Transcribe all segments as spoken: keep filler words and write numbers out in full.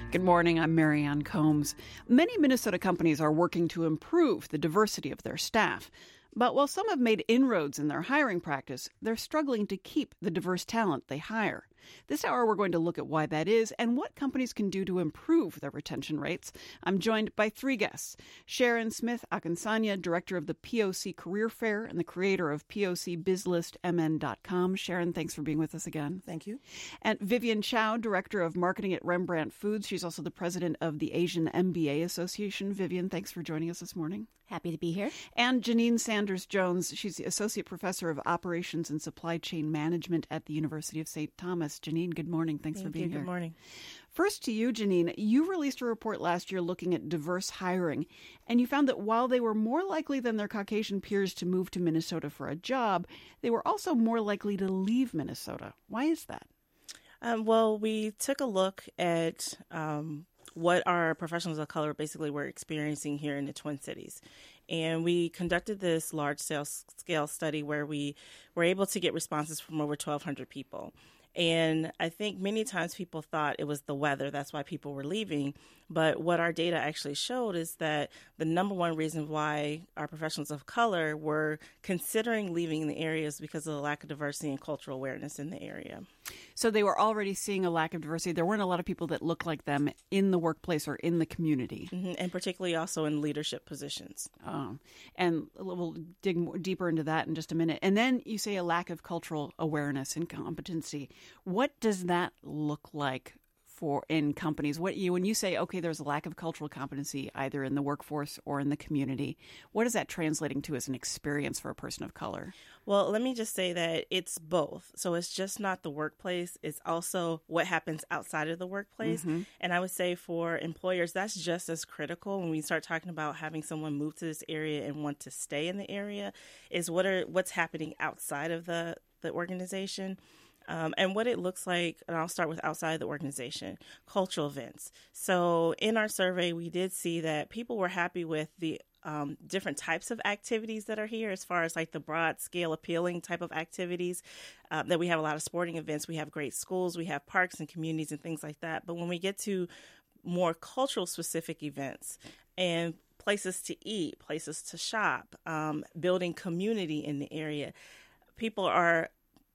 Good morning, I'm Marianne Combs. Many Minnesota companies are working to improve the diversity of their staff. But while some have made inroads in their hiring practice, they're struggling to keep the diverse talent they hire. This hour, we're going to look at why that is and what companies can do to improve their retention rates. I'm joined by three guests. Sharon Smith Akinsanya, director of the P O C Career Fair and the creator of P O C Biz List M N dot com. Sharon, thanks for being with us again. Thank you. And Vivian Chow, director of marketing at Rembrandt Foods. She's also the president of the Asian M B A Association. Vivian, thanks for joining us this morning. Happy to be here. And Janine Sanders-Jones. She's the associate professor of operations and supply chain management at the University of Saint Thomas. Janine, good morning. Thanks Thank for being you. here. Good morning. First to you, Janine. You released a report last year looking at diverse hiring, and you found that while they were more likely than their Caucasian peers to move to Minnesota for a job, they were also more likely to leave Minnesota. Why is that? Um, well, we took a look at um, what our professionals of color basically were experiencing here in the Twin Cities. And we conducted this large-scale study where we were able to get responses from over twelve hundred people. And I think many times people thought it was the weather. That's why people were leaving. But what our data actually showed is that the number one reason why our professionals of color were considering leaving the area is because of the lack of diversity and cultural awareness in the area. So they were already seeing a lack of diversity. There weren't a lot of people that looked like them in the workplace or in the community. Mm-hmm. And particularly also in leadership positions. Oh, and we'll dig more deeper into that in just a minute. And then you say a lack of cultural awareness and competency. What does that look like for in companies? What you when you say, okay, there's a lack of cultural competency either in the workforce or in the community, what is that translating to as an experience for a person of color? Well, let me just say that it's both. So it's just not the workplace. It's also what happens outside of the workplace. Mm-hmm. And I would say for employers, that's just as critical when we start talking about having someone move to this area and want to stay in the area is what are what's happening outside of the, the organization. Um, and what it looks like, and I'll start with outside the organization, cultural events. So in our survey, we did see that people were happy with the um, different types of activities that are here as far as like the broad scale appealing type of activities, uh, that we have a lot of sporting events. We have great schools, we have parks and communities and things like that. But when we get to more cultural specific events and places to eat, places to shop, um, building community in the area, people are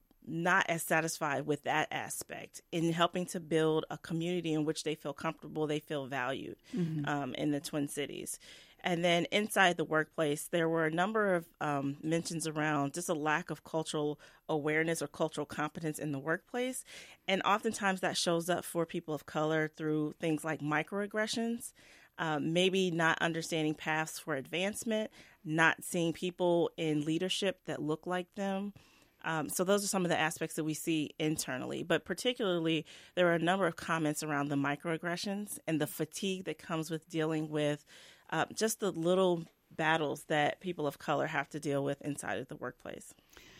not as satisfied with that aspect in helping to build a community in which they feel comfortable, they feel valued mm-hmm. um, in the Twin Cities. And then inside the workplace, there were a number of um, mentions around just a lack of cultural awareness or cultural competence in the workplace. And oftentimes that shows up for people of color through things like microaggressions, um, maybe not understanding paths for advancement, not seeing people in leadership that look like them. Um, so those are some of the aspects that we see internally. But particularly, there are a number of comments around the microaggressions and the fatigue that comes with dealing with uh, just the little battles that people of color have to deal with inside of the workplace.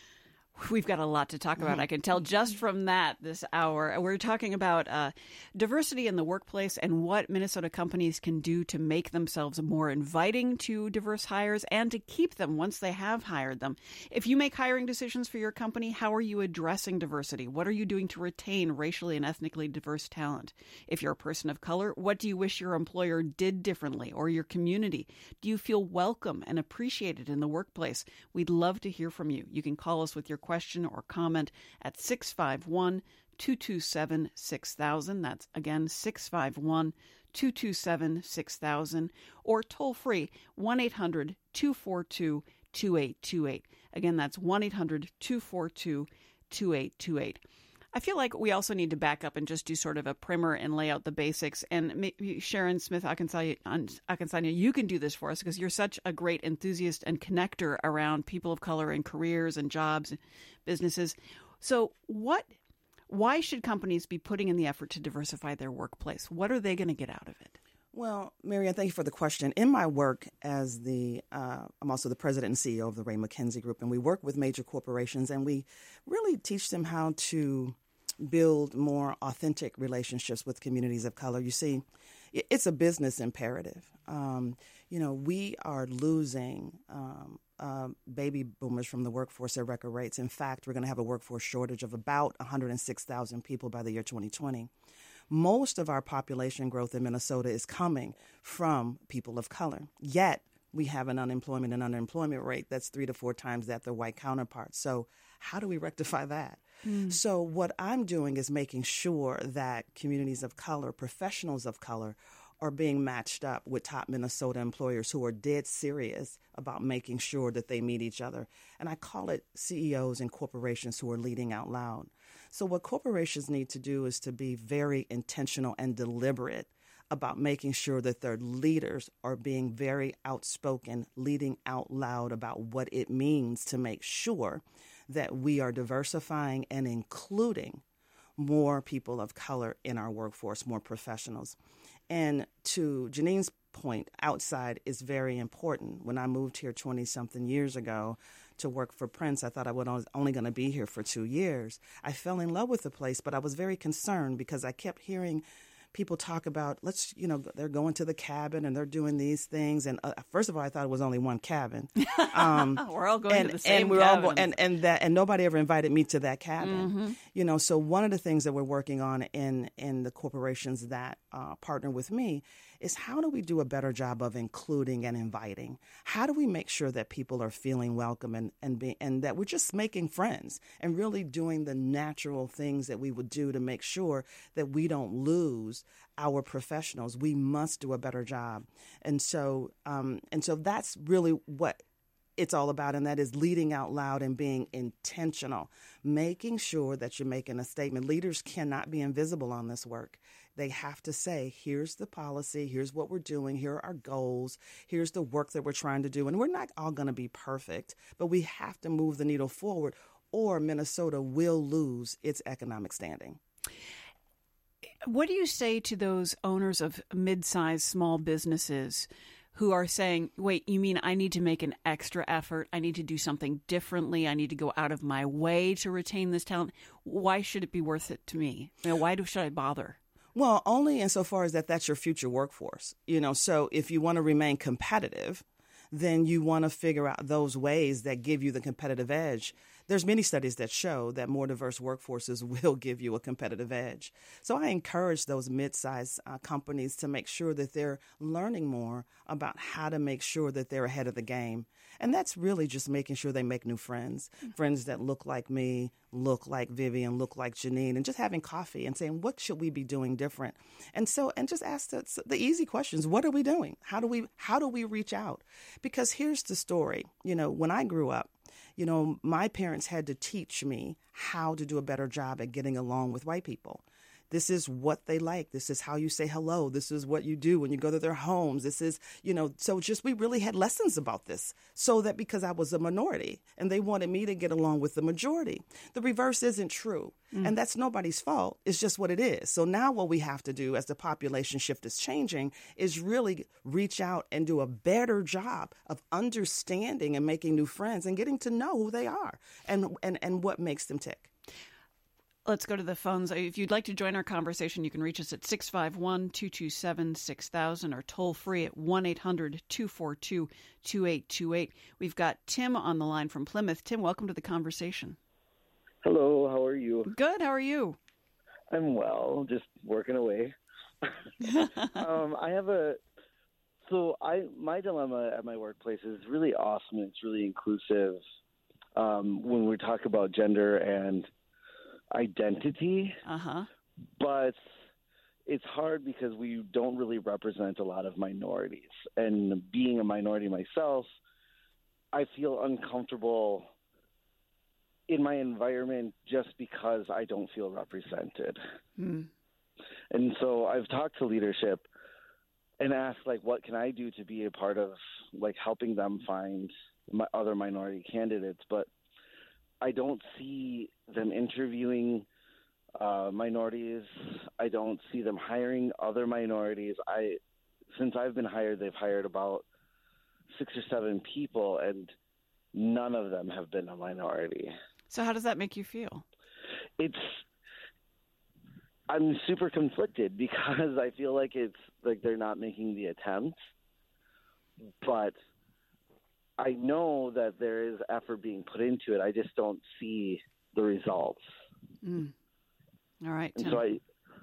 We've got a lot to talk about. I can tell just from that this hour. We're talking about uh, diversity in the workplace and what Minnesota companies can do to make themselves more inviting to diverse hires and to keep them once they have hired them. If you make hiring decisions for your company, how are you addressing diversity? What are you doing to retain racially and ethnically diverse talent? If you're a person of color, what do you wish your employer did differently or your community? Do you feel welcome and appreciated in the workplace? We'd love to hear from you. You can call us with your question or comment at six five one, two two seven, six thousand. That's again six five one, two two seven, six thousand or toll free one eight hundred, two four two, two eight two eight. Again, that's one eight hundred, two four two, two eight two eight. I feel like we also need to back up and just do sort of a primer and lay out the basics. And maybe Sharon Smith Akinsanya, you can do this for us because you're such a great enthusiast and connector around people of color and careers and jobs and businesses. So what, why should companies be putting in the effort to diversify their workplace? What are they going to get out of it? Well, Marianne, thank you for the question. In my work as the, uh, I'm also the president and C E O of the Ray McKenzie Group, and we work with major corporations, and we really teach them how to build more authentic relationships with communities of color. You see, it's a business imperative. Um, you know, we are losing um, uh, baby boomers from the workforce at record rates. In fact, we're going to have a workforce shortage of about one hundred six thousand people by the year twenty twenty. Most of our population growth in Minnesota is coming from people of color. Yet, we have an unemployment and underemployment rate that's three to four times that their white counterparts. So how do we rectify that? Mm. So what I'm doing is making sure that communities of color, professionals of color, are being matched up with top Minnesota employers who are dead serious about making sure that they meet each other. And I call it C E Os and corporations who are leading out loud. So what corporations need to do is to be very intentional and deliberate about making sure that their leaders are being very outspoken, leading out loud about what it means to make sure that we are diversifying and including more people of color in our workforce, more professionals. And to Janine's point, outside is very important. When I moved here twenty-something years ago to work for Prince, I thought I was only going to be here for two years. I fell in love with the place, but I was very concerned because I kept hearing people talk about, let's, you know, they're going to the cabin and they're doing these things. And uh, first of all, I thought it was only one cabin. Um, we're all going and, to the same and we're cabin. all go- and, and, that, and nobody ever invited me to that cabin. Mm-hmm. You know, so one of the things that we're working on in, in the corporations that uh, partner with me is how do we do a better job of including and inviting? How do we make sure that people are feeling welcome and, and, be, and that we're just making friends and really doing the natural things that we would do to make sure that we don't lose our professionals? We must do a better job. And so, um, and so that's really what it's all about, and that is leading out loud and being intentional, making sure that you're making a statement. Leaders cannot be invisible on this work. They have to say, here's the policy, here's what we're doing, here are our goals, here's the work that we're trying to do. And we're not all going to be perfect, but we have to move the needle forward, or Minnesota will lose its economic standing. What do you say to those owners of mid-sized small businesses who are saying, wait, you mean I need to make an extra effort? I need to do something differently. I need to go out of my way to retain this talent. Why should it be worth it to me? You know, why do, should I bother? Well, only insofar as that that's your future workforce. You know, so if you want to remain competitive, then you want to figure out those ways that give you the competitive edge. There's many studies that show that more diverse workforces will give you a competitive edge. So I encourage those mid-sized uh, companies to make sure that they're learning more about how to make sure that they're ahead of the game. And that's really just making sure they make new friends, mm-hmm. friends that look like me, look like Vivian, look like Janine, and just having coffee and saying, what should we be doing different? And so, and just ask the, the easy questions. What are we doing? How do we, how do we reach out? Because here's the story. You know, when I grew up, you know, my parents had to teach me how to do a better job at getting along with white people. This is what they like. This is how you say hello. This is what you do when you go to their homes. This is, you know, so just we really had lessons about this so that because I was a minority and they wanted me to get along with the majority. The reverse isn't true. Mm. And that's nobody's fault. It's just what it is. So now what we have to do as the population shift is changing is really reach out and do a better job of understanding and making new friends and getting to know who they are and, and, and what makes them tick. Let's go to the phones. If you'd like to join our conversation, you can reach us at six five one, two two seven, six thousand or toll free at one eight hundred, two four two, two eight two eight. We've got Tim on the line from Plymouth. Tim, welcome to the conversation. Hello, how are you? Good, how are you? I'm well, just working away. um, I have a, so I my dilemma at my workplace is really awesome. It's really inclusive um, when we talk about gender and identity, uh-huh. but it's hard because we don't really represent a lot of minorities. And being a minority myself, I feel uncomfortable in my environment just because I don't feel represented. Mm. And so I've talked to leadership and asked, like, what can I do to be a part of, like, helping them find my other minority candidates? But I don't see them interviewing uh, minorities. I don't see them hiring other minorities. I, since I've been hired, they've hired about six or seven people, and none of them have been a minority. So how does that make you feel? It's, I'm super conflicted because I feel like it's like they're not making the attempt, but I know that there is effort being put into it. I just don't see the results. Mm. All right, Tim. And so I,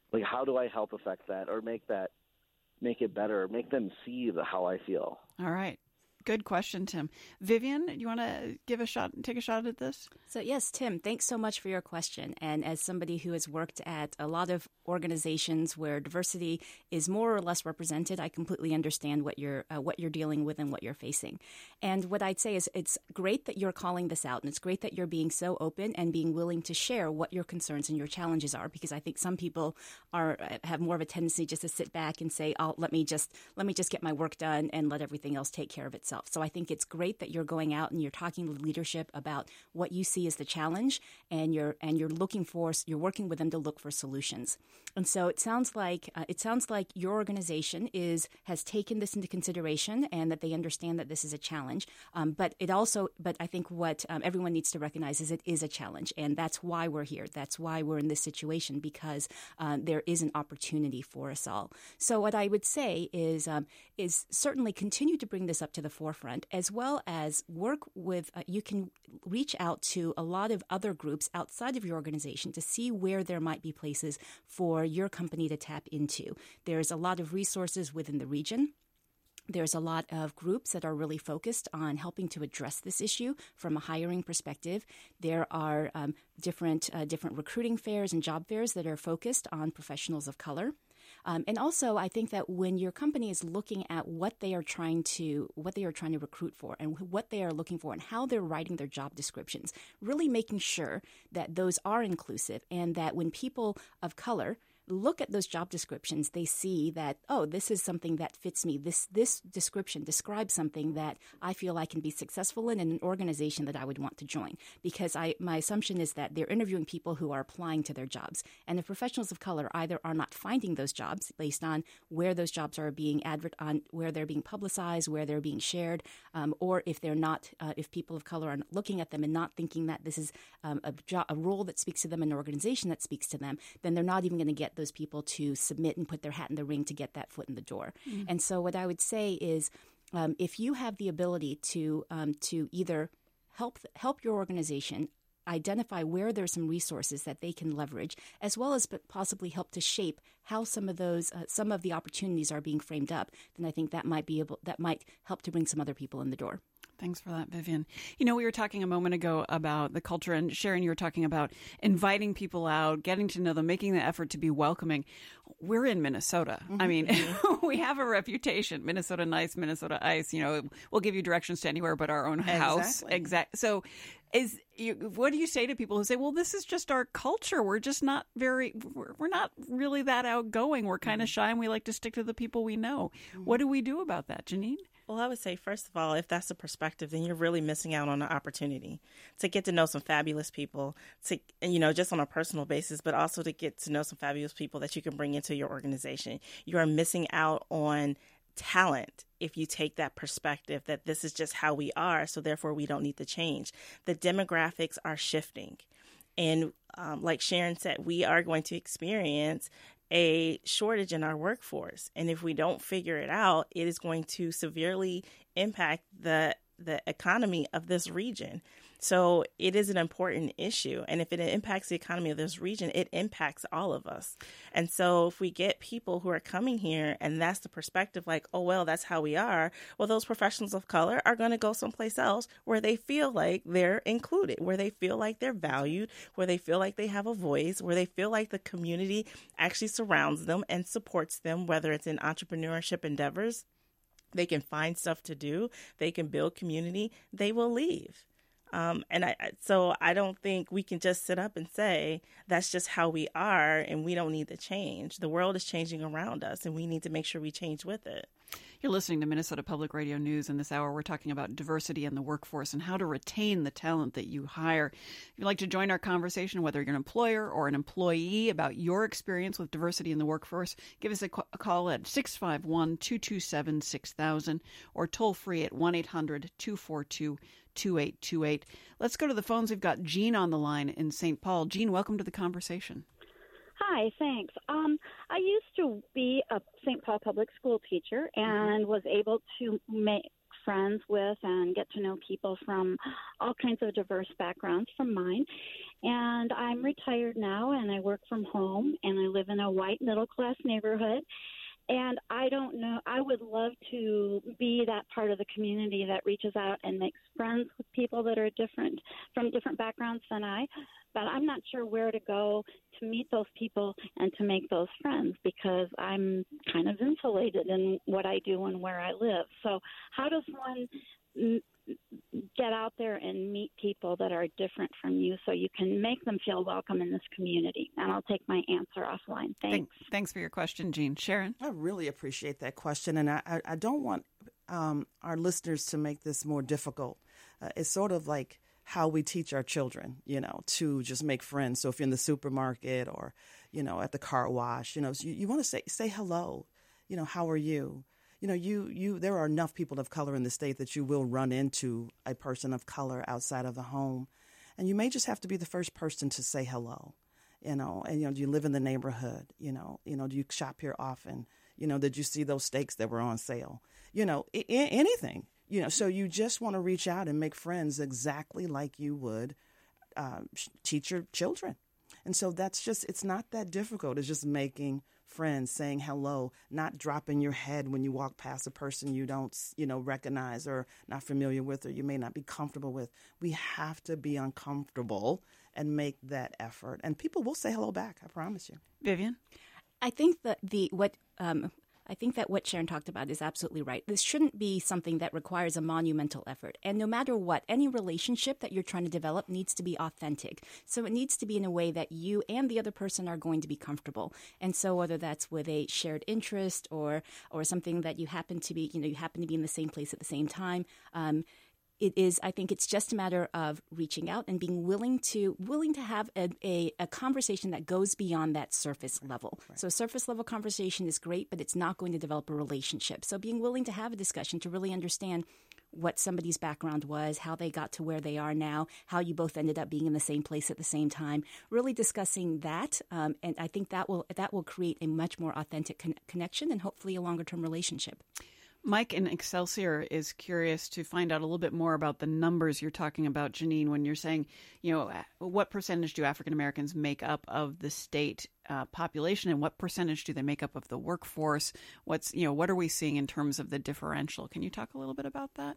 Like, how do I help affect that or make that, make it better, make them see the, how I feel? All right. Good question, Tim. Vivian, you want to give a shot, take a shot at this? So yes, Tim, thanks so much for your question. And as somebody who has worked at a lot of organizations where diversity is more or less represented, I completely understand what you're uh, what you're dealing with and what you're facing. And what I'd say is it's great that you're calling this out, and it's great that you're being so open and being willing to share what your concerns and your challenges are, because I think some people are have more of a tendency just to sit back and say, "Oh, let me just let me just get my work done and let everything else take care of itself." So I think it's great that you're going out and you're talking with leadership about what you see as the challenge, and you're and you're looking for you're working with them to look for solutions. And so it sounds like uh, it sounds like your organization is has taken this into consideration, and that they understand that this is a challenge. Um, but it also, but I think what um, everyone needs to recognize is it is a challenge, and that's why we're here. That's why we're in this situation, because uh, there is an opportunity for us all. So what I would say is um, is certainly continue to bring this up to the forefront, as well as work with. Uh, you can reach out to a lot of other groups outside of your organization to see where there might be places for your company to tap into. There's a lot of resources within the region. There's a lot of groups that are really focused on helping to address this issue from a hiring perspective. There are um, different uh, different recruiting fairs and job fairs that are focused on professionals of color. Um, and also, I think that when your company is looking at what they are trying to what they are trying to recruit for and what they are looking for and how they're writing their job descriptions, really making sure that those are inclusive, and that when people of color look at those job descriptions, they see that, oh, this is something that fits me. This this description describes something that I feel I can be successful in and an organization that I would want to join. Because I my assumption is that they're interviewing people who are applying to their jobs. And if professionals of color either are not finding those jobs based on where those jobs are being advert on, where they're being publicized, where they're being shared, um, or if they're not, uh, if people of color are looking at them and not thinking that this is um, a, jo- a role that speaks to them, an organization that speaks to them, then they're not even going to get those people to submit and put their hat in the ring to get that foot in the door. Mm-hmm. And so what I would say is um, if you have the ability to um, to either help help your organization identify where there's some resources that they can leverage, as well as possibly help to shape how some of those uh, some of the opportunities are being framed up, then I think that might be able that might help to bring some other people in the door. Thanks for that, Vivian. You know, we were talking a moment ago about the culture, and Sharon, you were talking about inviting people out, getting to know them, making the effort to be welcoming. We're in Minnesota. Mm-hmm. I mean, we have a reputation. Minnesota nice, Minnesota ice. You know, we'll give you directions to anywhere but our own house. Exactly. Exactly. So is you, what do you say to people who say, well, this is just our culture. We're just not very, we're, we're not really that outgoing. We're kind of mm-hmm. shy, and we like to stick to the people we know. Mm-hmm. What do we do about that, Janine? Well, I would say, first of all, if that's the perspective, then you're really missing out on an opportunity to get to know some fabulous people, to, you know, just on a personal basis, but also to get to know some fabulous people that you can bring into your organization. You are missing out on talent if you take that perspective that this is just how we are, so therefore we don't need to change. The demographics are shifting. And um, like Sharon said, we are going to experience a shortage in our workforce. And if we don't figure it out, it is going to severely impact the the economy of this region. So it is an important issue. And if it impacts the economy of this region, it impacts all of us. And so if we get people who are coming here and that's the perspective, like, oh, well, that's how we are, well, those professionals of color are going to go someplace else where they feel like they're included, where they feel like they're valued, where they feel like they have a voice, where they feel like the community actually surrounds them and supports them, whether it's in entrepreneurship endeavors. They can find stuff to do. They can build community. They will leave. Um, and I, so I don't think we can just sit up and say that's just how we are and we don't need to change. The world is changing around us and we need to make sure we change with it. You're listening to Minnesota Public Radio News. In this hour, we're talking about diversity in the workforce and how to retain the talent that you hire. If you'd like to join our conversation, whether you're an employer or an employee, about your experience with diversity in the workforce, give us a call at six five one, two two seven, six thousand or toll free at one eight hundred, two four two, two eight two eight. Let's go to the phones. We've got Jean on the line in Saint Paul. Jean, welcome to the conversation. Hi, thanks. Um, I used to be a Saint Paul public school teacher and was able to make friends with and get to know people from all kinds of diverse backgrounds from mine. And I'm retired now, and I work from home, and I live in a white middle-class neighborhood. And I don't know, I would love to be that part of the community that reaches out and makes friends with people that are different, from different backgrounds than I. But I'm not sure where to go to meet those people and to make those friends, because I'm kind of insulated in what I do and where I live. So how does one get out there and meet people that are different from you so you can make them feel welcome in this community? And I'll take my answer offline. Thanks. Thanks, thanks for your question, Jean. Sharon? I really appreciate that question, and I, I, I don't want um, our listeners to make this more difficult. Uh, it's sort of like how we teach our children, you know, to just make friends. So if you're in the supermarket or, you know, at the car wash, you know, so you, you want to say say hello. You know, how are you? You know, you, you there are enough people of color in the state that you will run into a person of color outside of the home. And you may just have to be the first person to say hello, you know, and, you know, do you live in the neighborhood? You know, you know, do you shop here often? You know, did you see those steaks that were on sale? You know, I- anything, you know, so you just want to reach out and make friends exactly like you would uh, teach your children. And so that's just, it's not that difficult. It's just making friends, saying hello, not dropping your head when you walk past a person you don't, you know, recognize or not familiar with, or you may not be comfortable with. We have to be uncomfortable and make that effort. And people will say hello back, I promise you. Vivian? I think that the what um, I think that what Sharon talked about is absolutely right. This shouldn't be something that requires a monumental effort. And no matter what, any relationship that you're trying to develop needs to be authentic. So it needs to be in a way that you and the other person are going to be comfortable. And so whether that's with a shared interest or or something that you happen to be, you know, you happen to be in the same place at the same time, um, it is, I think it's just a matter of reaching out and being willing to willing to have a, a, a conversation that goes beyond that surface level. Right. So surface level conversation is great, but it's not going to develop a relationship. So being willing to have a discussion to really understand what somebody's background was, how they got to where they are now, how you both ended up being in the same place at the same time, really discussing that. Um, and I think that will that will create a much more authentic con- connection and hopefully a longer term relationship. Mike in Excelsior is curious to find out a little bit more about the numbers you're talking about, Janine, when you're saying, you know, what percentage do African Americans make up of the state uh, population, and what percentage do they make up of the workforce? What's, you know, what are we seeing in terms of the differential? Can you talk a little bit about that?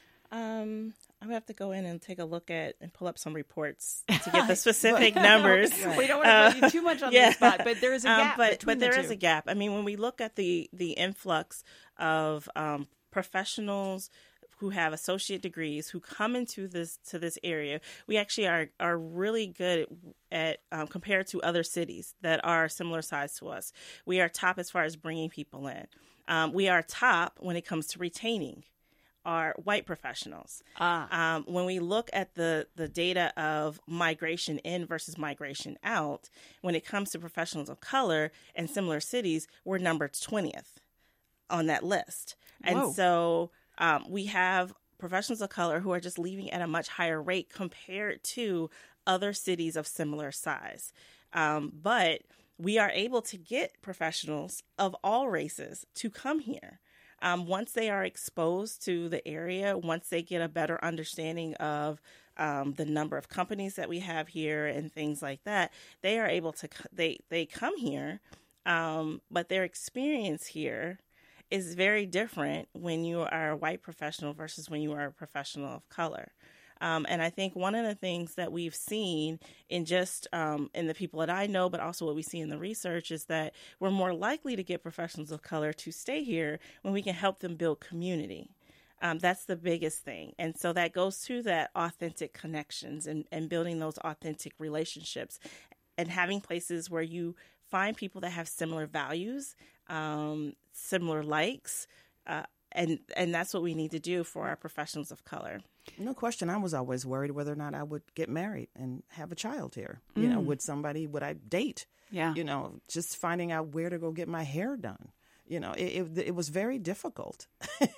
Um, I would have to go in and take a look at and pull up some reports to get the specific numbers. We don't want to put you too much on yeah. the spot, but there is a gap. Um, but between but there the is two. a gap. I mean, when we look at the the influx of um, professionals who have associate degrees who come into this to this area, we actually are are really good at um, compared to other cities that are similar size to us. We are top as far as bringing people in. Um, we are top when it comes to retaining are white professionals. Ah. Um, when we look at the, the data of migration in versus migration out, when it comes to professionals of color in similar cities, we're number twentieth on that list. And Whoa. so um, we have professionals of color who are just leaving at a much higher rate compared to other cities of similar size. Um, but we are able to get professionals of all races to come here. Um, once they are exposed to the area, once they get a better understanding of um, the number of companies that we have here and things like that, they are able to, they, they come here, um, but their experience here is very different when you are a white professional versus when you are a professional of color. Um, and I think one of the things that we've seen in just um, in the people that I know, but also what we see in the research, is that we're more likely to get professionals of color to stay here when we can help them build community. Um, that's the biggest thing. And so that goes to that authentic connections and, and building those authentic relationships and having places where you find people that have similar values, um, similar likes, uh, and and that's what we need to do for our professionals of color. No question. I was always worried whether or not I would get married and have a child here. Mm. You know, would somebody, would I date? Yeah. You know, just finding out where to go get my hair done. You know, it, it, it was very difficult.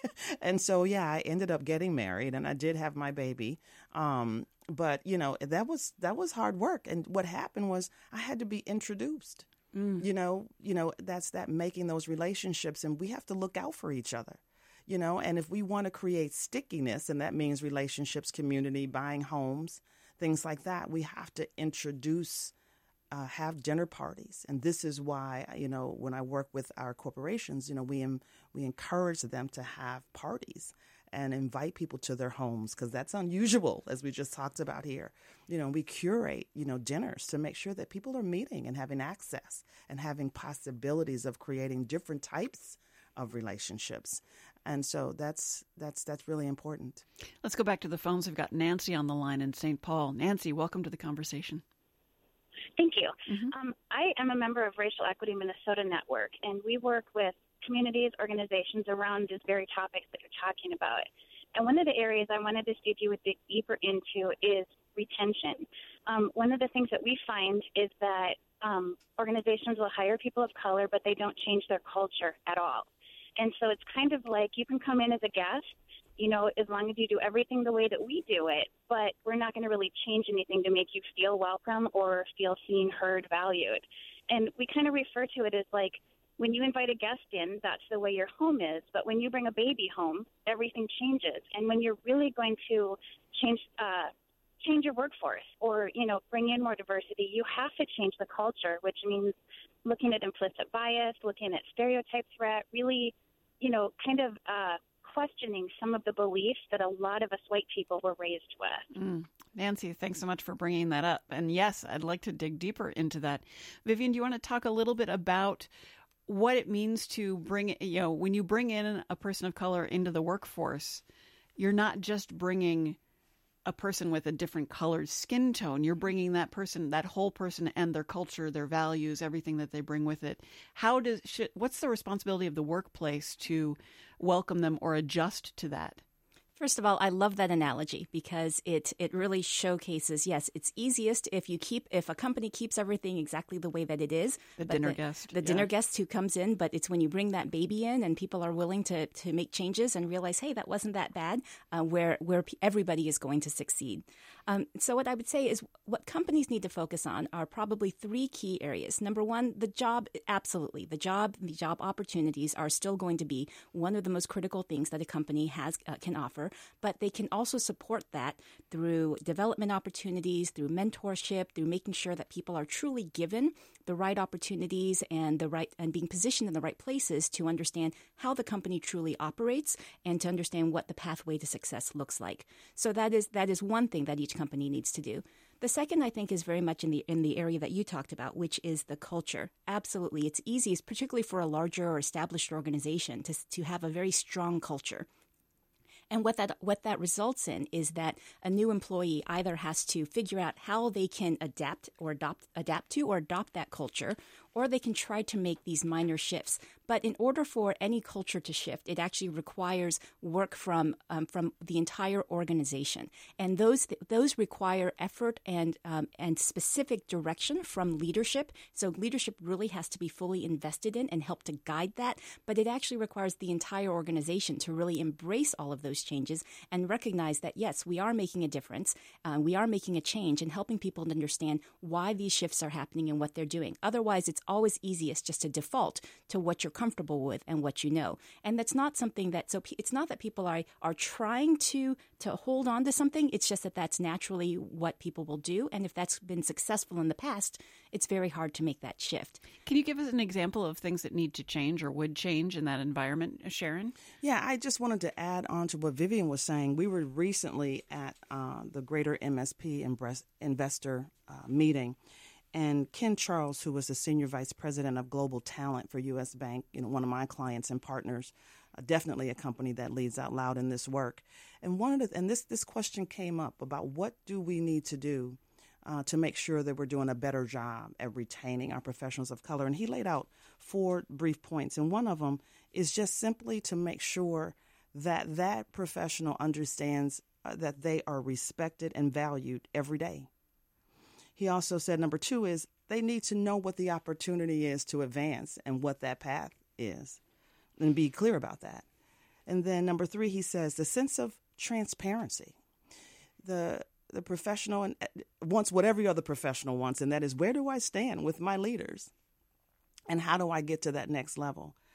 And so, yeah, I ended up getting married and I did have my baby. Um, but, you know, that was that was hard work. And what happened was I had to be introduced. Mm. You know, you know, that's that making those relationships. And we have to look out for each other. you know, and if we want to create stickiness, and that means relationships, community, buying homes, things like that, we have to introduce, uh, have dinner parties. And this is why, you know, when I work with our corporations, you know, we, em- we encourage them to have parties and invite people to their homes, because that's unusual, as we just talked about here. You know, we curate, you know, dinners to make sure that people are meeting and having access and having possibilities of creating different types of relationships. And so that's that's that's really important. Let's go back to the phones. We've got Nancy on the line in Saint Paul. Nancy, welcome to the conversation. Thank you. Mm-hmm. Um, I am a member of Racial Equity Minnesota Network, and we work with communities, organizations around these very topics that you're talking about. And one of the areas I wanted to see if you would dig deeper into is retention. Um, one of the things that we find is that um, organizations will hire people of color, but they don't change their culture at all. And so it's kind of like you can come in as a guest, you know, as long as you do everything the way that we do it, but we're not going to really change anything to make you feel welcome or feel seen, heard, valued. And we kind of refer to it as like, when you invite a guest in, that's the way your home is. But when you bring a baby home, everything changes. And when you're really going to change uh, change your workforce or, you know, bring in more diversity, you have to change the culture, which means looking at implicit bias, looking at stereotype threat, really, you know, kind of uh, questioning some of the beliefs that a lot of us white people were raised with. Mm. Nancy, thanks so much for bringing that up. And yes, I'd like to dig deeper into that. Vivian, do you want to talk a little bit about what it means to bring, you know, when you bring in a person of color into the workforce, you're not just bringing a person with a different colored skin tone. You're bringing that person, that whole person and their culture, their values, everything that they bring with it. How does, should, what's the responsibility of the workplace to welcome them or adjust to that? First of all, I love that analogy because it it really showcases, yes, it's easiest if you keep, if a company keeps everything exactly the way that it is. The dinner the, guest. The yeah. dinner guest who comes in, but it's when you bring that baby in and people are willing to, to make changes and realize, hey, that wasn't that bad, uh, where, where everybody is going to succeed. Um, so what I would say is what companies need to focus on are probably three key areas. Number one, the job, absolutely. The job, the job opportunities are still going to be one of the most critical things that a company has uh, can offer. But they can also support that through development opportunities, through mentorship, through making sure that people are truly given the right opportunities and the right and being positioned in the right places to understand how the company truly operates and to understand what the pathway to success looks like. So that is that is one thing that each company needs to do. The second, I think, is very much in the in the area that you talked about, which is the culture. Absolutely. It's easy, particularly for a larger or established organization, to to have a very strong culture. And what that what that results in is that a new employee either has to figure out how they can adapt or adopt adapt to or adopt that culture, or they can try to make these minor shifts. But in order for any culture to shift, it actually requires work from um, from the entire organization, and those those require effort and um, and specific direction from leadership. So leadership really has to be fully invested in and help to guide that. But it actually requires the entire organization to really embrace all of those changes and recognize that yes, we are making a difference, uh, we are making a change, and helping people to understand why these shifts are happening and what they're doing. Otherwise, it's always easiest just to default to what you're comfortable with and what you know. And that's not something that, so it's not that people are, are trying to, to hold on to something. It's just that that's naturally what people will do. And if that's been successful in the past, it's very hard to make that shift. Can you give us an example of things that need to change or would change in that environment, Sharon? Yeah, I just wanted to add on to what Vivian was saying. We were recently at uh, the Greater M S P Investor uh, meeting. And Ken Charles, who was the Senior Vice President of Global Talent for U S Bank, you know, one of my clients and partners, uh, definitely a company that leads out loud in this work. And one of the, and this, this question came up about what do we need to do uh, to make sure that we're doing a better job at retaining our professionals of color. And he laid out four brief points. And one of them is just simply to make sure that that professional understands uh, that they are respected and valued every day. He also said number two is they need to know what the opportunity is to advance and what that path is and be clear about that. And then number three, he says the sense of transparency. The the professional and wants what every other professional wants, and that is where do I stand with my leaders and how do I get to that next level?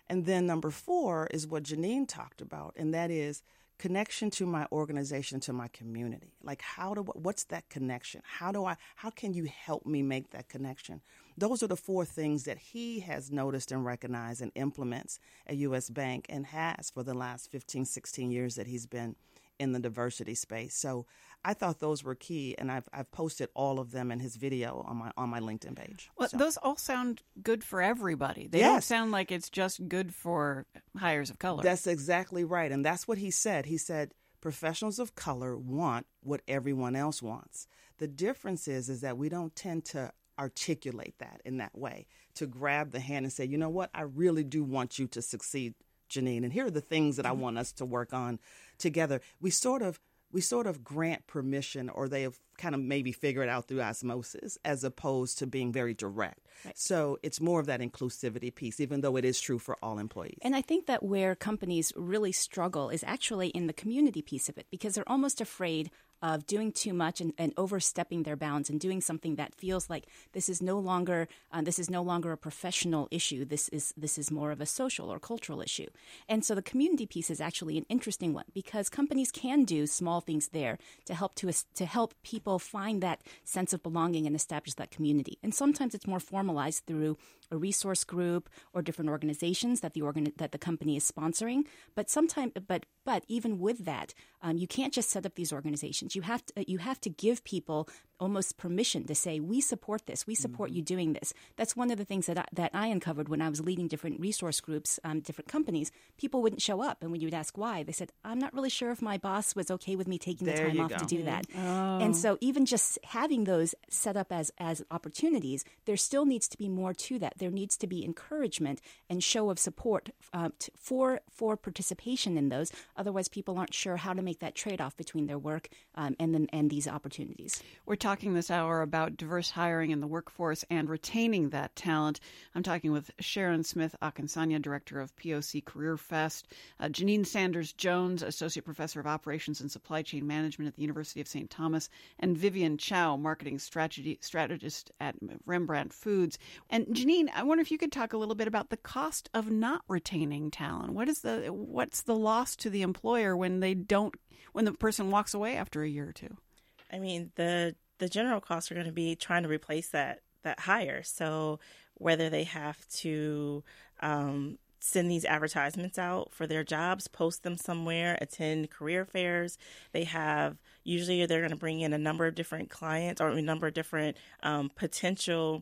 And then number four is what Janine talked about, and that is connection to my organization, to my community. Like, how do, what's that connection? How do I, how can you help me make that connection? Those are the four things that he has noticed and recognized and implements at U S Bank and has for the last fifteen, sixteen years that he's been in the diversity space. So I thought those were key, and I've I've posted all of them in his video on my on my LinkedIn page. Well, so. Those all sound good for everybody. They yes. don't sound like it's just good for hires of color. That's exactly right, and that's what he said. He said professionals of color want what everyone else wants. The difference is is that we don't tend to articulate that in that way, to grab the hand and say, you know what, I really do want you to succeed, Janine, and here are the things that I want us to work on together. We sort of we sort of grant permission, or they have kind of maybe figure it out through osmosis, as opposed to being very direct. Right. So it's more of that inclusivity piece, even though it is true for all employees. And I think that where companies really struggle is actually in the community piece of it, because they're almost afraid of doing too much and, and overstepping their bounds and doing something that feels like this is no longer uh, this is no longer a professional issue. This is this is more of a social or cultural issue. And so the community piece is actually an interesting one, because companies can do small things there to help to to help people find that sense of belonging and establish that community. And sometimes it's more formalized through a resource group or different organizations that the organ that the company is sponsoring. But sometimes, but but even with that, um, you can't just set up these organizations. You have to you have to give people almost permission to say, we support this, we support mm-hmm. you doing this. That's one of the things that I, that I uncovered when I was leading different resource groups, um, different companies. People wouldn't show up, and when you would ask why, they said, I'm not really sure if my boss was okay with me taking there the time off go. to do that. Oh. And so even just having those set up as as opportunities, there still needs to be more to that. There needs to be encouragement and show of support uh, t- for for participation in those. Otherwise, people aren't sure how to make that trade-off between their work um, and then and these opportunities. We're talking this hour about diverse hiring in the workforce and retaining that talent. I'm talking with Sharon Smith Akinsanya, Director of P O C Career Fest, uh, Janine Sanders-Jones, Associate Professor of Operations and Supply Chain Management at the University of Saint Thomas, and Vivian Chow, Marketing Strategy Strategist at Rembrandt Foods. And Janine, I wonder if you could talk a little bit about the cost of not retaining talent. What is the what's the loss to the employer when they don't when the person walks away after a year or two? I mean, the the general costs are going to be trying to replace that that hire. So whether they have to um, send these advertisements out for their jobs, post them somewhere, attend career fairs, they have usually they're going to bring in a number of different clients or a number of different um, potential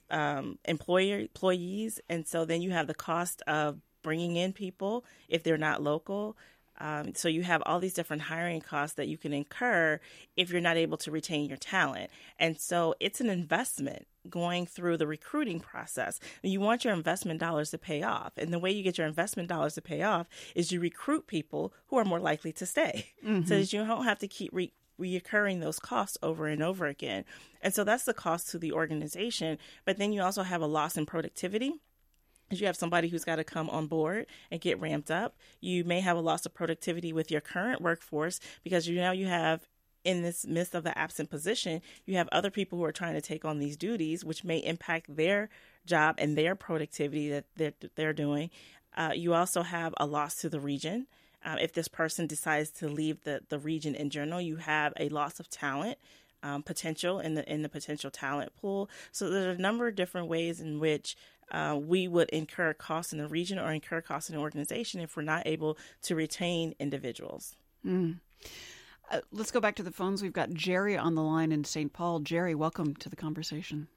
um, employer employees, and so then you have the cost of bringing in people if they're not local. Um, so you have all these different hiring costs that you can incur if you're not able to retain your talent. And so it's an investment going through the recruiting process. You want your investment dollars to pay off. And the way you get your investment dollars to pay off is you recruit people who are more likely to stay mm-hmm. so that you don't have to keep re- reoccurring those costs over and over again. And so that's the cost to the organization. But then you also have a loss in productivity. You have somebody who's got to come on board and get ramped up. You may have a loss of productivity with your current workforce because you now you have, in this midst of the absent position, you have other people who are trying to take on these duties, which may impact their job and their productivity that they're, they're doing. Uh, you also have a loss to the region. Uh, if this person decides to leave the, the region in general, you have a loss of talent. Um, potential in the in the potential talent pool. So there's a number of different ways in which uh, we would incur costs in the region or incur costs in the organization if we're not able to retain individuals. Mm. Uh, let's go back to the phones. We've got Jerry on the line in Saint Paul. Jerry, welcome to the conversation.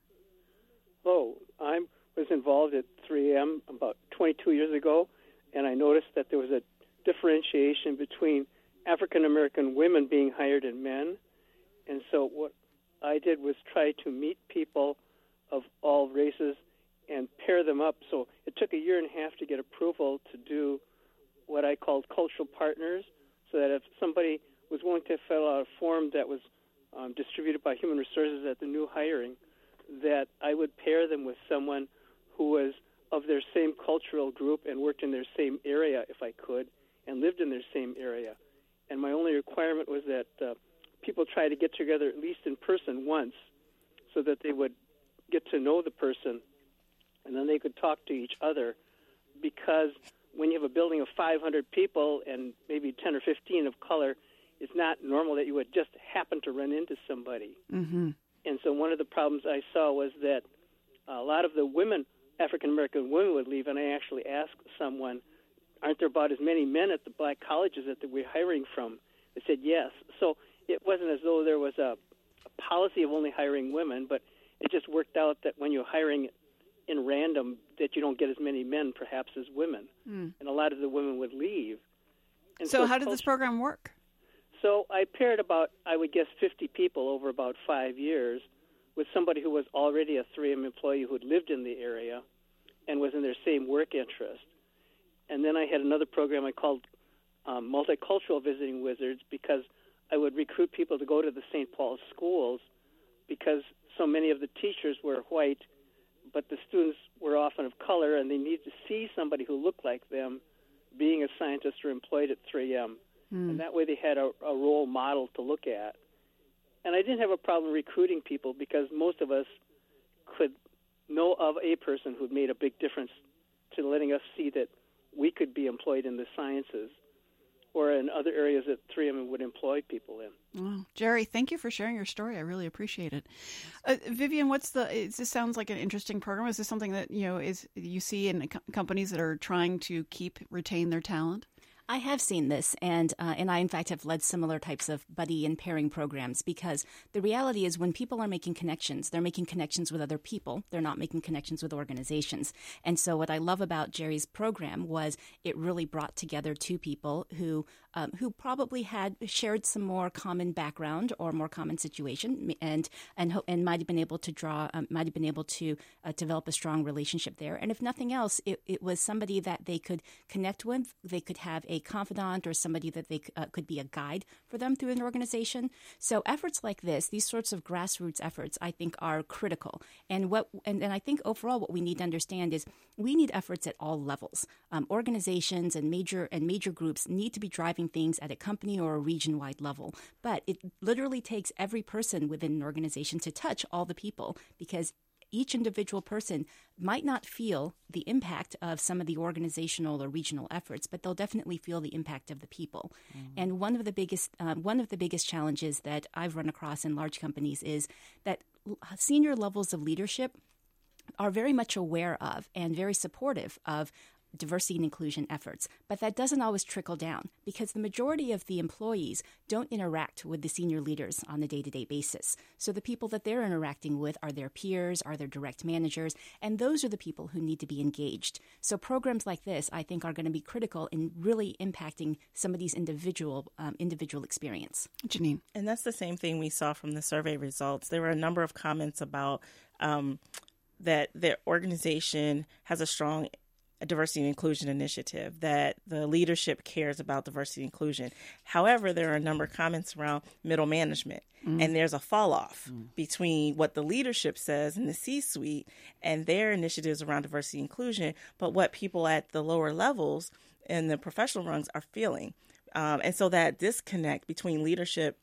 Hello. I was involved at three M about twenty-two years ago, and I noticed that there was a differentiation between African-American women being hired and men. And so what I did was try to meet people of all races and pair them up. So it took a year and a half to get approval to do what I called cultural partners, so that if somebody was willing to fill out a form that was um, distributed by Human Resources at the new hiring, that I would pair them with someone who was of their same cultural group and worked in their same area if I could and lived in their same area. And my only requirement was that uh, people try to get together at least in person once so that they would get to know the person and then they could talk to each other. because when you have a building of five hundred people and maybe ten or fifteen of color, it's not normal that you would just happen to run into somebody. Mm-hmm. And so one of the problems I saw was that a lot of the women, African-American women, would leave, and I actually asked someone, aren't there about as many men at the black colleges that we're hiring from? They said yes. So it wasn't as though there was a, a policy of only hiring women, but it just worked out that when you're hiring in random, that you don't get as many men, perhaps, as women. Mm. And a lot of the women would leave. And so, so how did culture, this program work? So I paired about, I would guess, fifty people over about five years with somebody who was already a three M employee who had lived in the area and was in their same work interest. And then I had another program I called um, Multicultural Visiting Wizards, because I would recruit people to go to the Saint Paul schools because so many of the teachers were white, but the students were often of color, and they needed to see somebody who looked like them being a scientist or employed at three M. Mm. And that way they had a, a role model to look at. And I didn't have a problem recruiting people because most of us could know of a person who'd made a big difference to letting us see that we could be employed in the sciences or in other areas that three M would employ people in. Oh, Jerry, thank you for sharing your story. I really appreciate it. Uh, Vivian, what's the? Is this sounds like an interesting program. Is this something that you know is you see in co- companies that are trying to keep retain their talent? I have seen this, and uh, and I, in fact, have led similar types of buddy and pairing programs, because the reality is when people are making connections, they're making connections with other people. They're not making connections with organizations. And so what I love about Jerry's program was it really brought together two people who um, who probably had shared some more common background or more common situation, and and and might have been able to draw, um, might have been able to uh, develop a strong relationship there. And if nothing else, it, it was somebody that they could connect with. They could have a confidant or somebody that they uh, could be a guide for them through an organization. So efforts like this, these sorts of grassroots efforts, I think are critical. And what and, and I think overall what we need to understand is we need efforts at all levels. Um, organizations and major and major groups need to be driving things at a company or a region-wide level. But it literally takes every person within an organization to touch all the people, because each individual person might not feel the impact of some of the organizational or regional efforts, but they'll definitely feel the impact of the people. Mm-hmm. And one of the biggest uh, one of the biggest challenges that I've run across in large companies is that senior levels of leadership are very much aware of and very supportive of diversity and inclusion efforts. But that doesn't always trickle down, because the majority of the employees don't interact with the senior leaders on a day-to-day basis. So the people that they're interacting with are their peers, are their direct managers, and those are the people who need to be engaged. So programs like this, I think, are going to be critical in really impacting somebody's individual um, individual experience. Janine. And that's the same thing we saw from the survey results. There were a number of comments about um, that their organization has a strong a diversity and inclusion initiative, that the leadership cares about diversity and inclusion. However, there are a number of comments around middle management, mm. and there's a fall off mm. between what the leadership says in the C-suite and their initiatives around diversity and inclusion, but what people at the lower levels and the professional rungs are feeling. Um, and so that disconnect between leadership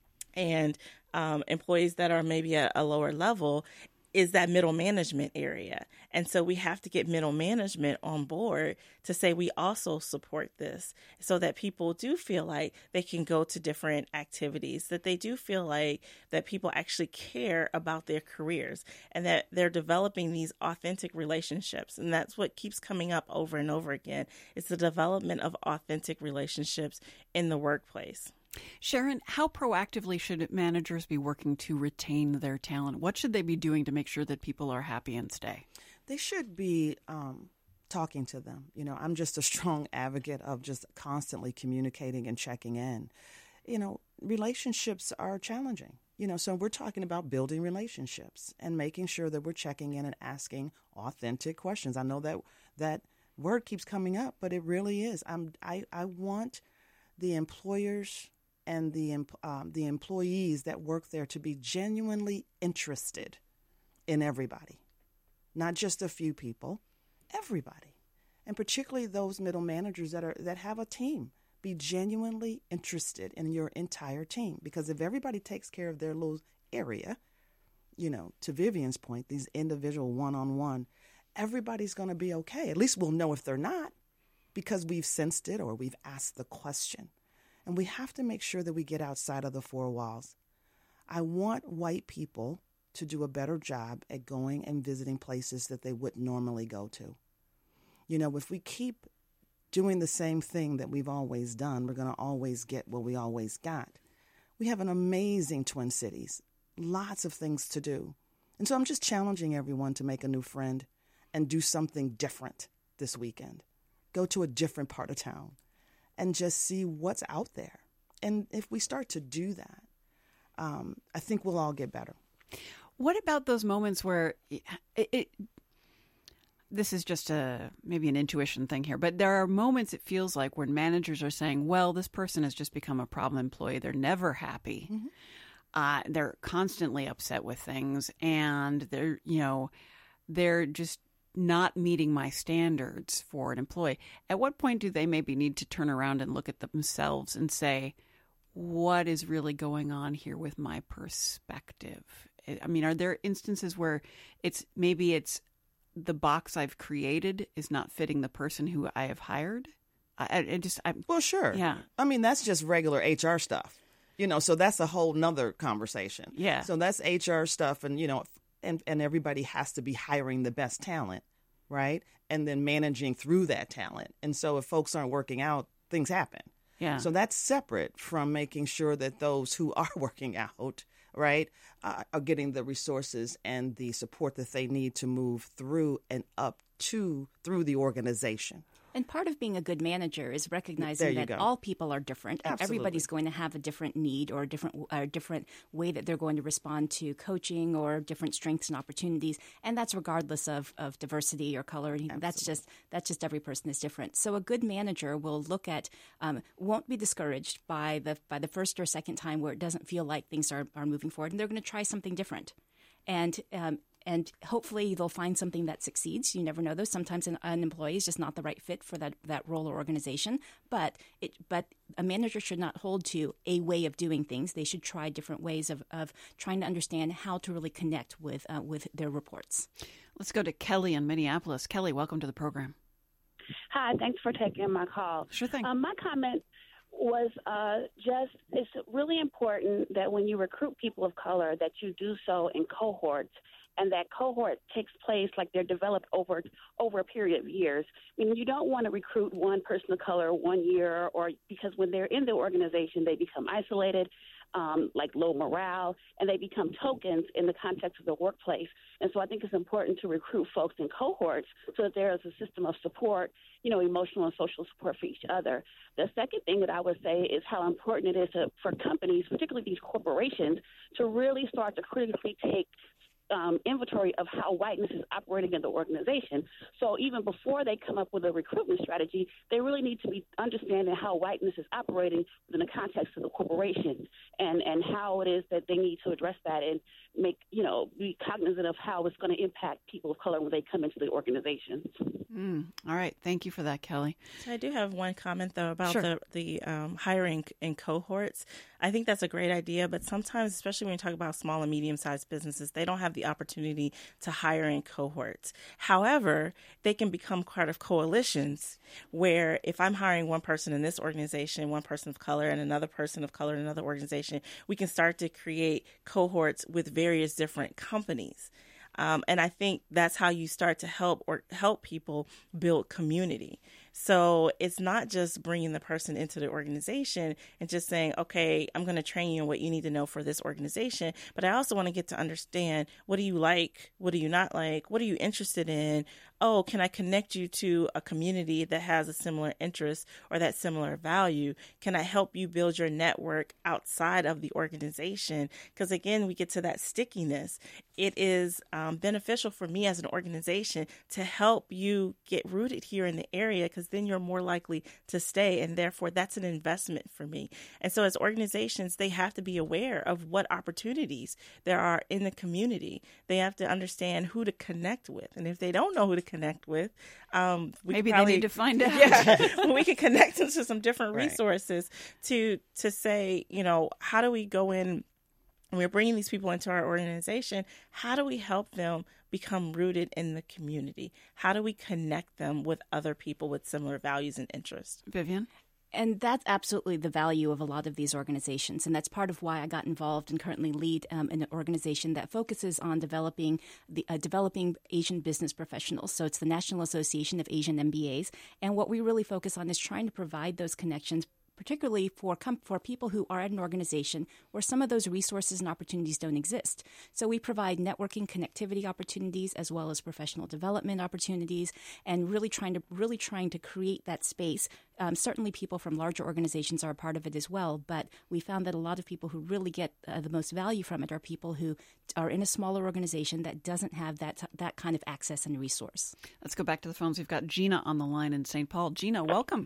and um, employees that are maybe at a lower level is that middle management area. And so we have to get middle management on board to say we also support this, so that people do feel like they can go to different activities, that they do feel like that people actually care about their careers, and that they're developing these authentic relationships. And that's what keeps coming up over and over again. It's the development of authentic relationships in the workplace. Sharon, how proactively should managers be working to retain their talent? What should they be doing to make sure that people are happy and stay? They should be um, talking to them. You know, I'm just a strong advocate of just constantly communicating and checking in. You know, relationships are challenging. You know, so we're talking about building relationships and making sure that we're checking in and asking authentic questions. I know that that word keeps coming up, but it really is. I'm, I, I want the employers and the um, the employees that work there to be genuinely interested in everybody, not just a few people, everybody, and particularly those middle managers that are that have a team. Be genuinely interested in your entire team, because if everybody takes care of their little area, you know, to Vivian's point, these individual one-on-one everybody's going to be okay. At least we'll know if they're not, because we've sensed it or we've asked the question. And we have to make sure that we get outside of the four walls. I want white people to do a better job at going and visiting places that they wouldn't normally go to. You know, if we keep doing the same thing that we've always done, we're going to always get what we always got. We have an amazing Twin Cities, lots of things to do. And so I'm just challenging everyone to make a new friend and do something different this weekend. Go to a different part of town and just see what's out there. And if we start to do that, um, I think we'll all get better. What about those moments where it, it this is just a maybe an intuition thing here, but there are moments it feels like when managers are saying, well, this person has just become a problem employee. They're never happy. Mm-hmm. Uh, they're constantly upset with things, and they're, you know, they're just not meeting my standards for an employee. At what point do they maybe need to turn around and look at themselves and say, what is really going on here with my perspective? I mean, are there instances where it's maybe it's the box I've created is not fitting the person who I have hired? I, I just, I, well, sure. Yeah. I mean, that's just regular H R stuff, you know, so that's a whole nother conversation. Yeah. So that's H R stuff. And, you know, and, and everybody has to be hiring the best talent, right? And then managing through that talent. And so if folks aren't working out, things happen. Yeah. So that's separate from making sure that those who are working out, right, uh, are getting the resources and the support that they need to move through and up to through the organization. And part of being a good manager is recognizing that go. all people are different, and Absolutely. everybody's going to have a different need or a different, or different way that they're going to respond to coaching or different strengths and opportunities, and that's regardless of, of diversity or color. That's just that's just every person is different. So a good manager will look at, um, won't be discouraged by the by the first or second time where it doesn't feel like things are, are moving forward, and they're going to try something different. And um, and hopefully they'll find something that succeeds. You never know, though. Sometimes an, an employee is just not the right fit for that, that role or organization. But it but a manager should not hold to a way of doing things. They should try different ways of, of trying to understand how to really connect with uh, with their reports. Let's go to Kelly in Minneapolis. Kelly, welcome to the program. Hi, thanks for taking my call. Sure thing. Um, my comment was uh, just it's really important that when you recruit people of color that you do so in cohorts, and that cohort takes place like they're developed over over a period of years. I mean, you don't want to recruit one person of color one year, or because when they're in the organization, they become isolated, um, like low morale, and they become tokens in the context of the workplace. And so I think it's important to recruit folks in cohorts so that there is a system of support, you know, emotional and social support for each other. The second thing that I would say is how important it is to, for companies, particularly these corporations, to really start to critically take Um, inventory of how whiteness is operating in the organization. So even before they come up with a recruitment strategy, they really need to be understanding how whiteness is operating within the context of the corporation, and, and how it is that they need to address that and make, you know, be cognizant of how it's going to impact people of color when they come into the organization. Mm, all right. Thank you for that, Kelly. So I do have one comment, though, about Sure. the, the um, hiring in cohorts. I think that's a great idea, but sometimes, especially when you talk about small and medium-sized businesses, they don't have the opportunity to hire in cohorts. However, they can become part of coalitions where if I'm hiring one person in this organization, one person of color, and another person of color in another organization, we can start to create cohorts with various different companies. Um, and I think that's how you start to help or help people build community. So it's not just bringing the person into the organization and just saying, okay, I'm going to train you on what you need to know for this organization. But I also want to get to understand, what do you like? What do you not like? What are you interested in? Oh, can I connect you to a community that has a similar interest or that similar value? Can I help you build your network outside of the organization? Because again, we get to that stickiness. It is um, beneficial for me as an organization to help you get rooted here in the area, because then you're more likely to stay. And therefore, that's an investment for me. And so as organizations, they have to be aware of what opportunities there are in the community. They have to understand who to connect with. And if they don't know who to connect with, um, we maybe probably, they need to find out. Yeah, we can connect them to some different Right. resources to to say, you know, how do we go in? We're bringing these people into our organization. How do we help them become rooted in the community? How do we connect them with other people with similar values and interests? Vivian? And that's absolutely the value of a lot of these organizations. And that's part of why I got involved and currently lead um, an organization that focuses on developing the uh, developing Asian business professionals. So it's the National Association of Asian M B As. And what we really focus on is trying to provide those connections, particularly for com- for people who are at an organization where some of those resources and opportunities don't exist. So we provide networking, connectivity opportunities, as well as professional development opportunities, and really trying to really trying to create that space. Um, certainly, people from larger organizations are a part of it as well, but we found that a lot of people who really get uh, the most value from it are people who are in a smaller organization that doesn't have that that kind of access and resource. Let's go back to the phones. We've got Gina on the line in Saint Paul. Gina, welcome.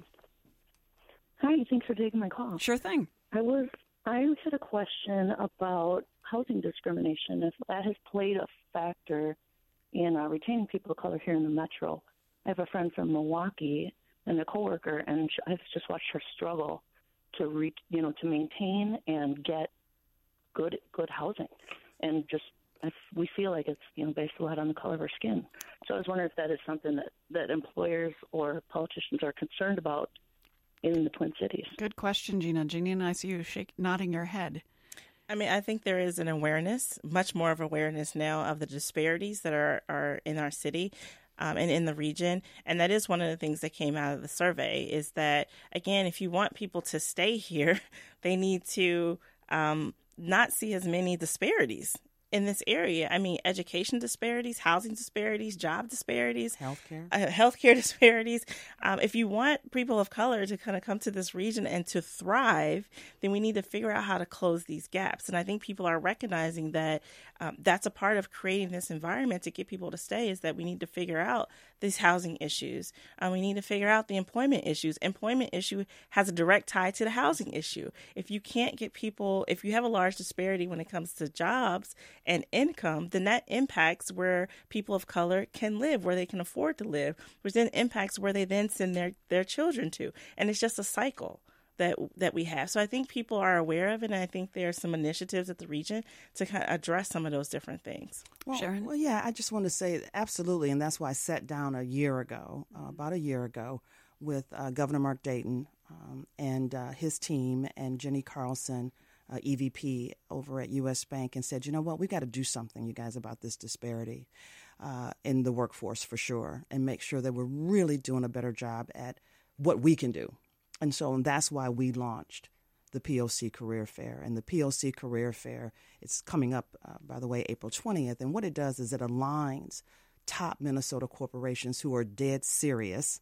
Hi, thanks for taking my call. Sure thing. I was I had a question about housing discrimination, if that has played a factor in uh, retaining people of color here in the metro. I have a friend from Milwaukee and a coworker, and I've just watched her struggle to re, you know, to maintain and get good good housing, and just I, we feel like it's you know based a lot on the color of her skin. So I was wondering if that is something that, that employers or politicians are concerned about in the Twin Cities. Good question, Gina. Gina, and I see you shake, nodding your head. I mean, I think there is an awareness, much more of awareness now of the disparities that are, are in our city um, and in the region. And that is one of the things that came out of the survey is that, again, if you want people to stay here, they need to um, not see as many disparities in this area. I mean, education disparities, housing disparities, job disparities, healthcare, uh, healthcare disparities. Um, if you want people of color to kind of come to this region and to thrive, then we need to figure out how to close these gaps. And I think people are recognizing that um, that's a part of creating this environment to get people to stay, is that we need to figure out these housing issues. Um, we need to figure out the employment issues. Employment issue has a direct tie to the housing issue. If you can't get people, if you have a large disparity when it comes to jobs and income, then that impacts where people of color can live, where they can afford to live, which then impacts where they then send their, their children to. And it's just a cycle that that we have. So I think people are aware of it, and I think there are some initiatives at the region to kind of address some of those different things. Well, Sharon? Well, yeah, I just want to say absolutely, and that's why I sat down a year ago, uh, about a year ago, with uh, Governor Mark Dayton um, and uh, his team and Jenny Carlson, Uh, E V P over at U S Bank, and said, you know what, we got to do something, you guys, about this disparity uh, in the workforce for sure, and make sure that we're really doing a better job at what we can do. And so and that's why we launched the P O C Career Fair. And the P O C Career Fair, it's coming up, uh, by the way, April twentieth. And what it does is it aligns top Minnesota corporations who are dead serious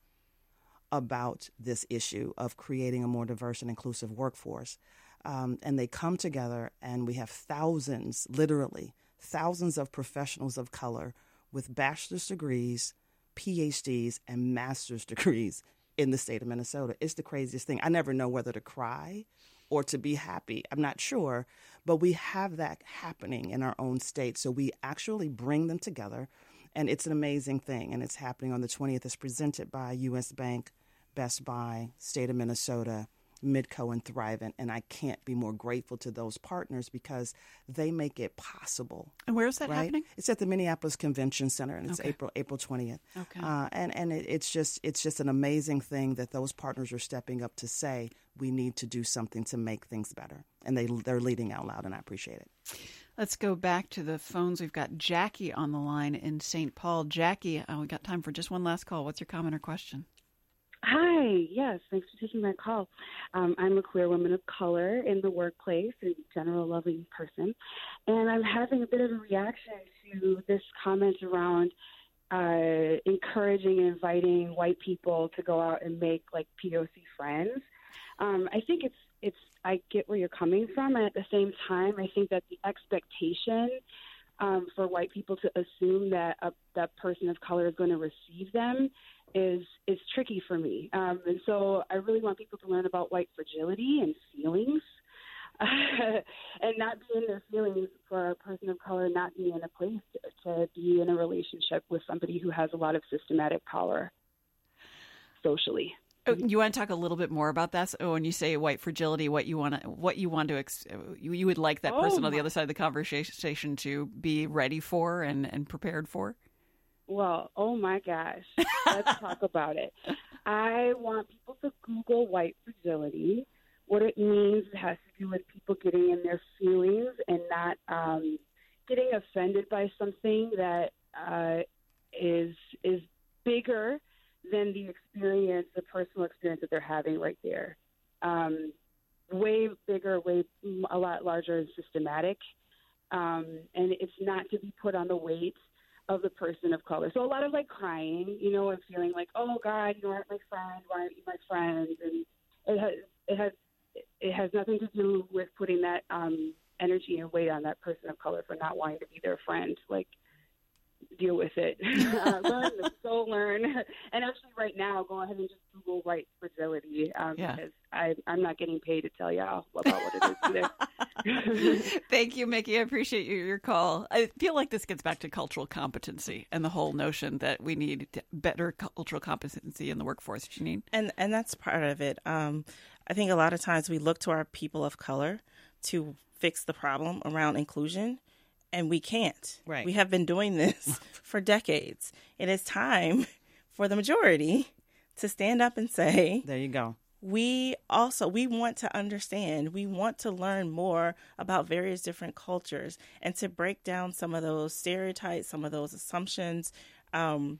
about this issue of creating a more diverse and inclusive workforce. Um, and they come together, and we have thousands, literally thousands of professionals of color with bachelor's degrees, P H Ds, and master's degrees in the state of Minnesota. It's the craziest thing. I never know whether to cry or to be happy. I'm not sure, but we have that happening in our own state. So we actually bring them together, and it's an amazing thing, and it's happening on the twentieth. It's presented by U S Bank, Best Buy, State of Minnesota, Midco, and Thrivent, and I can't be more grateful to those partners because they make it possible. And where is that right? happening? It's at the Minneapolis Convention Center, and it's Okay. April April twentieth. Okay. Uh, and and it, it's just it's just an amazing thing that those partners are stepping up to say we need to do something to make things better, and they they're leading out loud, and I appreciate it. Let's go back to the phones. We've got Jackie on the line in Saint Paul. Jackie, uh, we got time for just one last call. What's your comment or question? Hi, yes, thanks for taking my call. Um, I'm a queer woman of color in the workplace and general loving person, and I'm having a bit of a reaction to this comment around uh, encouraging and inviting white people to go out and make like P O C friends. Um, I think it's it's I get where you're coming from, and at the same time, I think that the expectation um, for white people to assume that a that person of color is going to receive them is is tricky for me. Um, and so I really want people to learn about white fragility and feelings uh, and not be in their feelings for a person of color not being in a place to, to be in a relationship with somebody who has a lot of systematic power socially. Oh, you want to talk a little bit more about that? So when you say white fragility, what you want to, what you want to, ex- you, you would like that person oh on the other side of the conversation to be ready for and, and prepared for? Well, oh my gosh. Let's talk about it. I want people to Google white fragility. What it means has to do with people getting in their feelings and not um, getting offended by something that uh, is is bigger than the experience, the personal experience that they're having right there. Um, way bigger, way a lot larger and systematic. Um, and it's not to be put on the weight of the person of color. So a lot of like crying, you know, and feeling like, oh God, you aren't my friend. Why aren't you my friend? And it has, it has, it has nothing to do with putting that um, energy and weight on that person of color for not wanting to be their friend. Like, deal with it. uh, learn, go learn. And actually right now, go ahead and just Google white fragility um, yeah. because I, I'm not getting paid to tell y'all about what it is today. Thank you, Mickey. I appreciate your, your call. I feel like this gets back to cultural competency and the whole notion that we need better cultural competency in the workforce, Janine. And, and that's part of it. Um, I think a lot of times we look to our people of color to fix the problem around inclusion. And we can't. Right. We have been doing this for decades. It is time for the majority to stand up and say, there you go. We also, we want to understand, we want to learn more about various different cultures and to break down some of those stereotypes, some of those assumptions, um,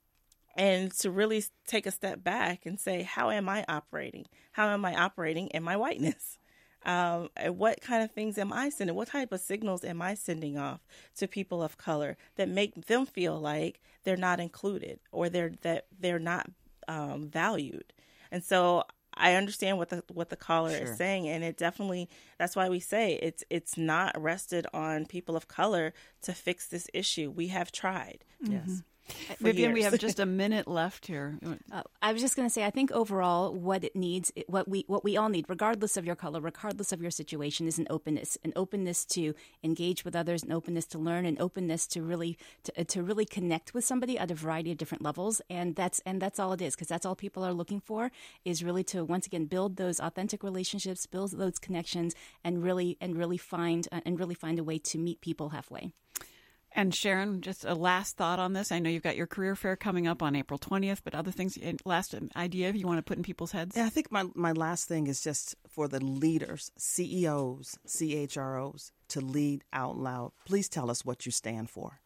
and to really take a step back and say, how am I operating? How am I operating in my whiteness? Um, what kind of things am I sending? What type of signals am I sending off to people of color that make them feel like they're not included or they're that they're not um, valued? And so I understand what the what the caller Sure. is saying, and it definitely that's why we say it's it's not rested on people of color to fix this issue. We have tried. Mm-hmm. Yes. Vivian, years. we have just a minute left here. Uh, I was just going to say, I think overall, what it needs, what we what we all need, regardless of your color, regardless of your situation, is an openness, an openness to engage with others, an openness to learn, an openness to really to, to really connect with somebody at a variety of different levels, and that's and that's all it is, because that's all people are looking for, is really to once again build those authentic relationships, build those connections, and really and really find uh, and really find a way to meet people halfway. And Sharon, just a last thought on this. I know you've got your career fair coming up on April twentieth, but other things, last idea you want to put in people's heads? Yeah, I think my, my last thing is just for the leaders, C E Os, C H R Os, to lead out loud. Please tell us what you stand for.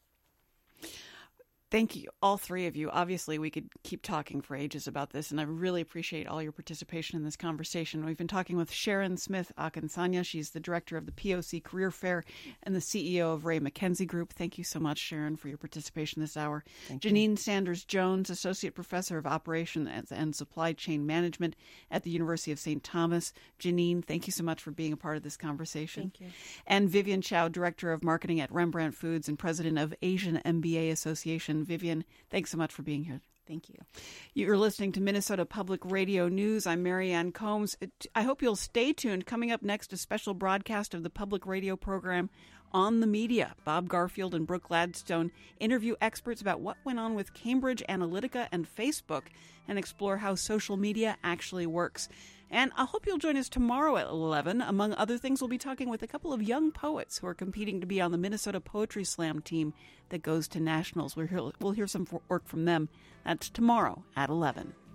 Thank you, all three of you. Obviously, we could keep talking for ages about this, and I really appreciate all your participation in this conversation. We've been talking with Sharon Smith Akinsanya. She's the director of the P O C Career Fair and the C E O of Ray McKenzie Group. Thank you so much, Sharon, for your participation this hour. Thank Janine you. Sanders-Jones, Associate Professor of Operations and Supply Chain Management at the University of Saint Thomas. Janine, thank you so much for being a part of this conversation. Thank you. And Vivian Chow, Director of Marketing at Rembrandt Foods and President of Asian M B A Association. Vivian, thanks so much for being here. Thank you. You're listening to Minnesota Public Radio News. I'm Marianne Combs. I hope you'll stay tuned. Coming up next, a special broadcast of the public radio program On the Media. Bob Garfield and Brooke Gladstone interview experts about what went on with Cambridge Analytica and Facebook and explore how social media actually works. And I hope you'll join us tomorrow at eleven. Among other things, we'll be talking with a couple of young poets who are competing to be on the Minnesota Poetry Slam team that goes to nationals. We'll hear, we'll hear some work from them. That's tomorrow at eleven.